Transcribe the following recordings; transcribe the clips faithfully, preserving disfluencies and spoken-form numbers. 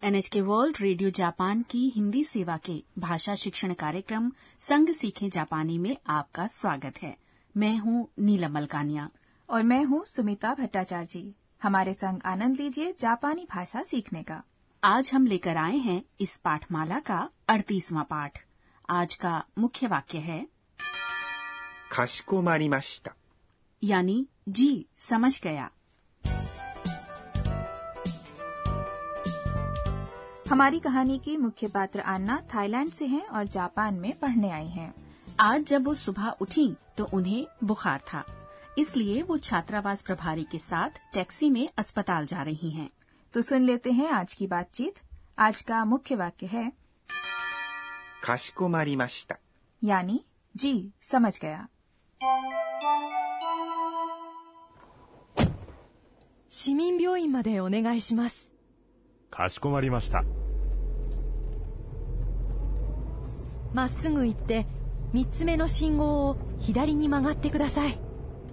NHK world radio Japan की हिंदी सेवा के भाषा शिक्षण कार्यक्रम संग सीखें जापानी में आपका स्वागत है। मैं हूं नीलम मलकानिया और मैं हूं सुमिता भट्टाचार्य जी। हमारे संग आनंद लीजिए जापानी भाषा सीखने का। आज हम लेकर आए हैं इस पाठमाला का अड़तीसवां पाठ। आज का मुख्य वाक्य है かしこまりました यानी जी समझ गया। हमारी कहानी की मुख्य पात्र अन्ना थाईलैंड से हैं और जापान में पढ़ने आई हैं। आज जब वो सुबह उठी तो उन्हें बुखार था, इसलिए वो छात्रावास प्रभारी के साथ टैक्सी में अस्पताल जा रही हैं। तो सुन लेते हैं आज की बातचीत। आज का मुख्य वाक्य है かしこまりました यानी जी समझ गया। 市民病院までお願いします。 かしこまりました。 まっすぐ行って三つ目の信号を左に曲がってください。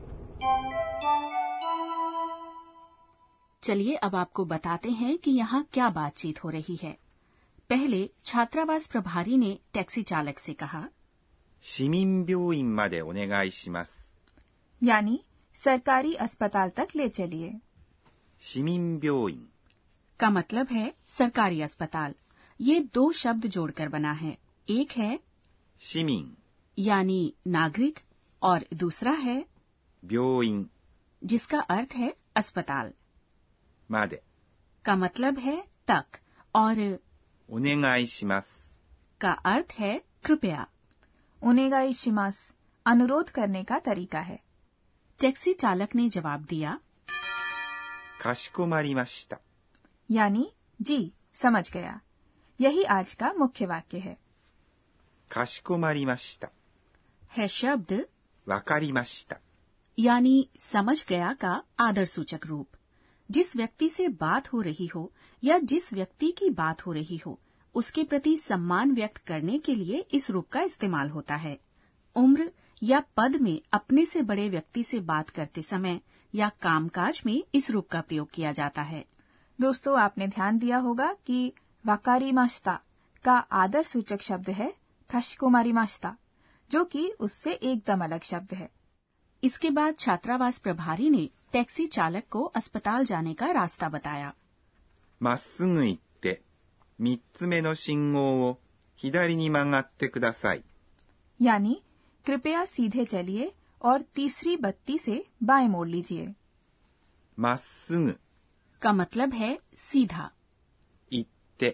चलिए अब आपको बताते हैं कि यहाँ क्या बातचीत हो रही है। पहले छात्रावास प्रभारी ने टैक्सी चालक से कहा 市民病院までお願いします यानी सरकारी अस्पताल तक ले चलिए। 市民病院 का मतलब है सरकारी अस्पताल। ये दो शब्द जोड़कर बना है। एक है 市民 यानी नागरिक और दूसरा है 病院 जिसका अर्थ है अस्पताल। まで का मतलब है तक और お願いします का अर्थ है कृपया। ओनेगाई शिमास अनुरोध करने का तरीका है। टैक्सी चालक ने जवाब दिया かしこまりました यानी जी समझ गया। यही आज का मुख्य वाक्य है। かしこまりました है शब्द わかりました यानी समझ गया का आदर सूचक रूप। जिस व्यक्ति से बात हो रही हो या जिस व्यक्ति की बात हो रही हो उसके प्रति सम्मान व्यक्त करने के लिए इस रूप का इस्तेमाल होता है। उम्र या पद में अपने से बड़े व्यक्ति से बात करते समय या कामकाज में इस रूप का प्रयोग किया जाता है। दोस्तों आपने ध्यान दिया होगा कि वाकारीमाश्ता का आदर सूचक शब्द है काशिकोमारीमाश्ता, जो कि उससे एकदम अलग शब्द है। इसके बाद छात्रावास प्रभारी ने टैक्सी चालक को अस्पताल जाने का रास्ता बताया। まっすぐ行って三つ目の信号を左に曲がってください यानी कृपया सीधे चलिए और तीसरी बत्ती से बाएं मोड़ लीजिए। まっすぐ का मतलब है सीधा। 行って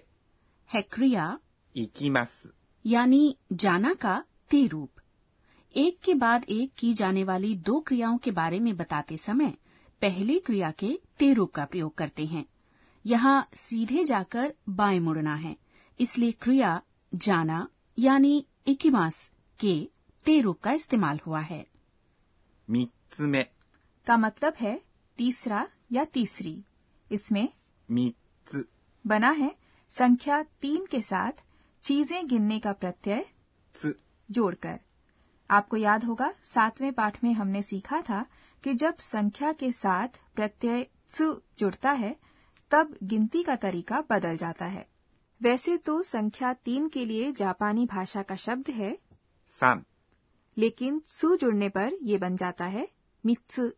है क्रिया 行きます यानी जाना का ते रूप। एक के बाद एक की जाने वाली दो क्रियाओं के बारे में बताते समय पहली क्रिया के ते रूप का प्रयोग करते हैं। यहाँ सीधे जाकर बाएं मुड़ना है, इसलिए क्रिया जाना यानी इकिमास के ते रूप का इस्तेमाल हुआ है। 三つ目 का मतलब है तीसरा या तीसरी। इसमें 三つ बना है संख्या तीन के साथ चीजें गिनने का प्रत्यय つ जोड़कर। आपको याद होगा सातवें पाठ में हमने सीखा था कि जब संख्या के साथ प्रत्यय त्सु जुड़ता है तब गिनती का तरीका बदल जाता है। वैसे तो संख्या तीन के लिए जापानी भाषा का शब्द है 三 लेकिन त्सु जुड़ने पर ये बन जाता है मित्सु।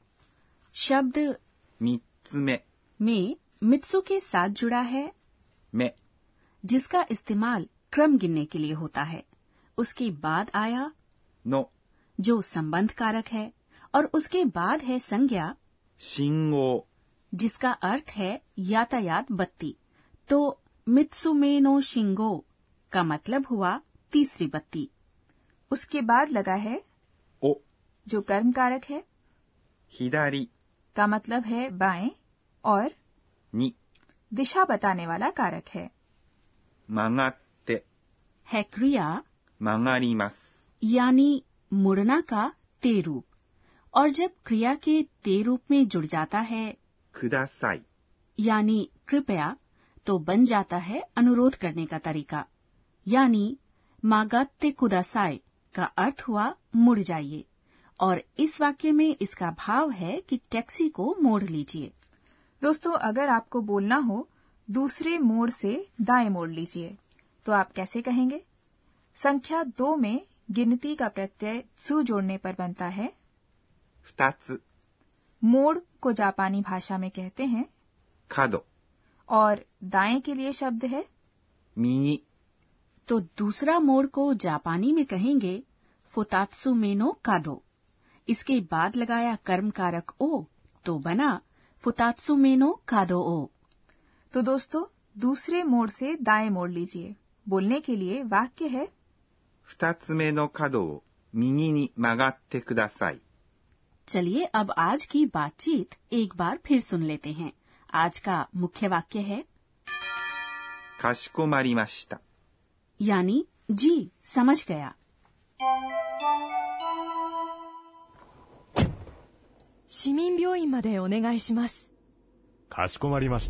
शब्द 三つ目 में मित्सु के साथ जुड़ा है 目 जिसका इस्तेमाल क्रम गिनने के लिए होता है। उसके बाद आया の जो संबंध कारक है और उसके बाद है संज्ञा 信号 जिसका अर्थ है यातायात बत्ती। तो मित्सुमे नो शिंगो का मतलब हुआ तीसरी बत्ती। उसके बाद लगा है を जो कर्म कारक है, 左 का मतलब है बाएं और に दिशा बताने वाला कारक है। 曲がって है क्रिया 曲がります यानी मुड़ना का ते रूप, और जब क्रिया के ते रूप में जुड़ जाता है ください यानी कृपया तो बन जाता है अनुरोध करने का तरीका। यानी मागात्ते कुदासाई का अर्थ हुआ मुड़ जाइए, और इस वाक्य में इसका भाव है कि टैक्सी को मोड़ लीजिए। दोस्तों अगर आपको बोलना हो दूसरे मोड़ से दाएं मोड़ लीजिए। तो आप कैसे कहेंगे? संख्या दो में गिनती का प्रत्यय त्सु जोड़ने पर बनता है 二つ मोड़ को जापानी भाषा में कहते हैं 角 और दाएं के लिए शब्द है 右 तो दूसरा मोड़ को जापानी में कहेंगे फुतात्सु मेनो कादो। इसके बाद लगाया कर्म कारक ओ तो बना फुतात्सु मेनो कादो ओ। तो दोस्तों, दूसरे मोड़ से दाएं मोड़ लीजिए। बोलने के लिए वाक्य है 二つ目の角を右に曲がってください。 चलिए अब आज की बातचीत एक बार फिर सुन लेते हैं। आज का मुख्य वाक्य है かしこまりました。 यानी जी समझ गया। 市民病院までお願いします。 かしこまりました。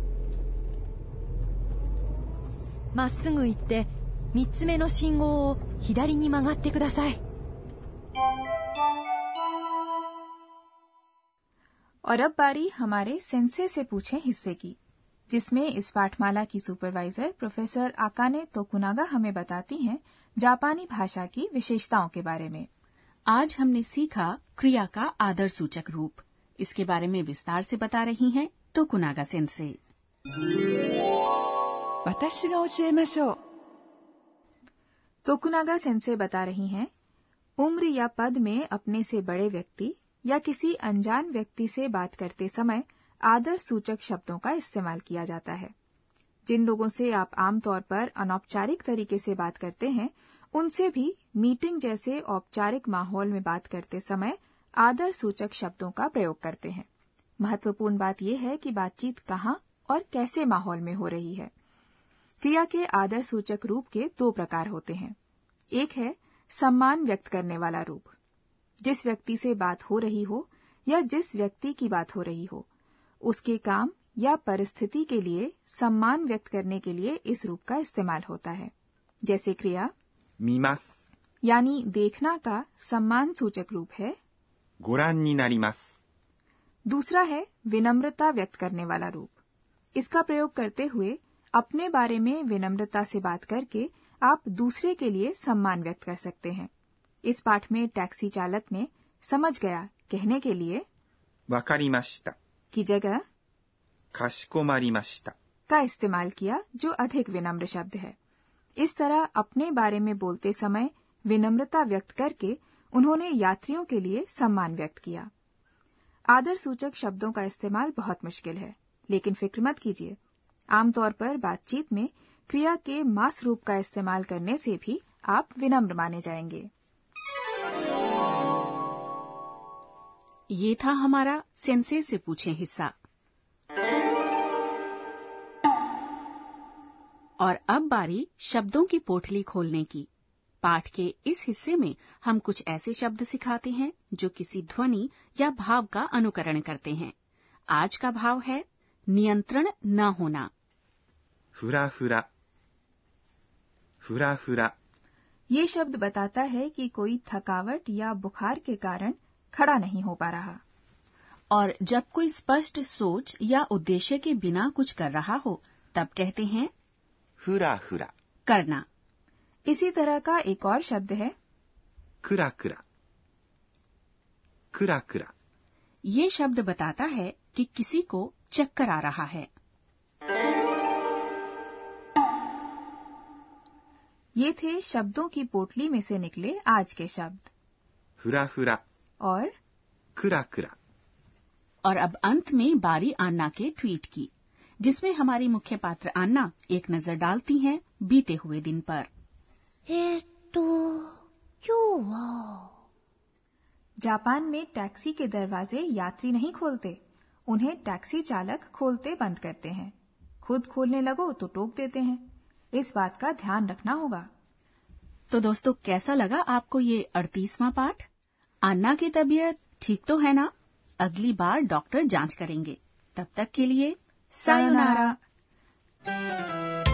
まっすぐ行ってみっつめの信号を左に曲がってください。 और अब बारी हमारे सेंसे से पूछे हिस्से की, जिसमें इस पाठमाला की सुपरवाइजर प्रोफेसर आकाने तोकुनागा हमें बताती हैं जापानी भाषा की विशेषताओं के बारे में। आज हमने सीखा क्रिया का आदर सूचक रूप। इसके बारे में विस्तार से बता रही हैं तोकुनागा सेंसे। 私が教えましょう。 तोकुनागा सेंसे बता रही हैं, उम्र या पद में अपने से बड़े व्यक्ति या किसी अनजान व्यक्ति से बात करते समय आदर सूचक शब्दों का इस्तेमाल किया जाता है। जिन लोगों से आप आमतौर पर अनौपचारिक तरीके से बात करते हैं, उनसे भी मीटिंग जैसे औपचारिक माहौल में बात करते समय आदर सूचक शब्दों का प्रयोग करते हैं। महत्वपूर्ण बात यह है कि बातचीत कहाँ और कैसे माहौल में हो रही है। क्रिया के आदर सूचक रूप के दो प्रकार होते हैं। एक है सम्मान व्यक्त करने वाला रूप। जिस व्यक्ति से बात हो रही हो या जिस व्यक्ति की बात हो रही हो, उसके काम या परिस्थिति के लिए सम्मान व्यक्त करने के लिए इस रूप का इस्तेमाल होता है। जैसे क्रिया 見ます。 यानी देखना का सम्मान सूचक रूप है। ご覧になります。 दूसरा है विनम्रता व्यक्त करने वाला रूप। इसका प्रयोग करते हुए अपने बारे में विनम्रता से बात करके आप दूसरे के लिए सम्मान व्यक्त कर सकते हैं। इस पाठ में टैक्सी चालक ने समझ गया कहने के लिए わかりました。 की जगह かしこまりました。 का इस्तेमाल किया, जो अधिक विनम्र शब्द है। इस तरह अपने बारे में बोलते समय विनम्रता व्यक्त करके उन्होंने यात्रियों के लिए सम्मान व्यक्त किया। आदर सूचक शब्दों का इस्तेमाल बहुत मुश्किल है, लेकिन फिक्र मत कीजिए। आमतौर पर बातचीत में क्रिया के मास रूप का इस्तेमाल करने से भी आप विनम्र माने जाएंगे। ये था हमारा सेंसे से पूछे हिस्सा। और अब बारी शब्दों की पोटली खोलने की। पाठ के इस हिस्से में हम कुछ ऐसे शब्द सिखाते हैं जो किसी ध्वनि या भाव का अनुकरण करते हैं। आज का भाव है नियंत्रण न होना। ふらふら。ふらふら。 ये शब्द बताता है कि कोई थकावट या बुखार के कारण खड़ा नहीं हो पा रहा। और जब कोई स्पष्ट सोच या उद्देश्य के बिना कुछ कर रहा हो, तब कहते हैं ふらふら。 करना। इसी तरह का एक और शब्द है くらくら。くらくら。 ये शब्द बताता है कि किसी को चक्कर आ रहा है। ये थे शब्दों की पोटली में से निकले आज के शब्द। ふらふら。 और くらくら。 और अब अंत में बारी अन्ना के ट्वीट की, जिसमें हमारी मुख्य पात्र अन्ना एक नजर डालती हैं बीते हुए दिन पर। えーっと、今日は जापान में टैक्सी के दरवाजे यात्री नहीं खोलते, उन्हें टैक्सी चालक खोलते बंद करते हैं। खुद खोलने लगो तो टोक देते हैं। इस बात का ध्यान रखना होगा। तो दोस्तों, कैसा लगा आपको ये अड़तीसवां पाठ? अन्ना की तबीयत ठीक तो है ना? अगली बार डॉक्टर जांच करेंगे। तब तक के लिए सायोनारा।